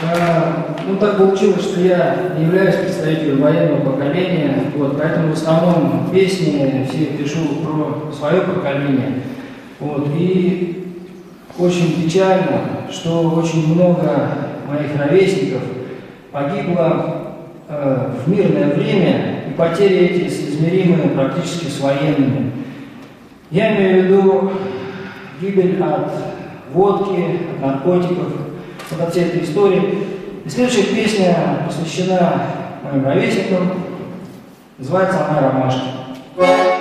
Ну, так получилось, что я не являюсь представителем военного поколения, вот, поэтому в основном песни все пишу про свое поколение. Вот, и очень печально, что очень много моих ровесников погибло в мирное время, и потери эти измеримы практически с военными. Я имею в виду гибель от водки, от наркотиков, от всей этой истории. И следующая песня посвящена моим ровесникам, называется она «Ромашки».